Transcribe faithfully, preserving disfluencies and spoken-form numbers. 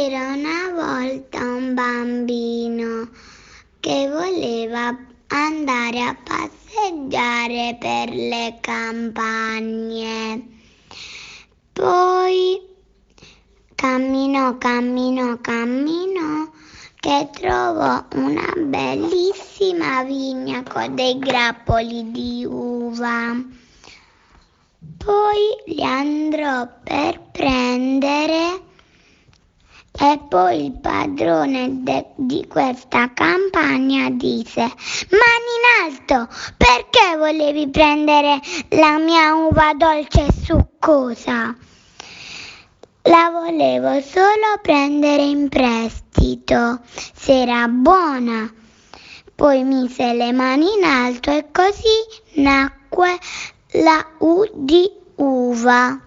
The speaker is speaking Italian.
C'era una volta un bambino che voleva andare a passeggiare per le campagne. Poi camminò, camminò, camminò, che trovò una bellissima vigna con dei grappoli di uva. Poi li andrò per prendere e poi il padrone de- di questa campagna disse: mani in alto, perché volevi prendere la mia uva dolce e succosa? La volevo solo prendere in prestito, se era buona. Poi mise le mani in alto e così nacque la U di uva.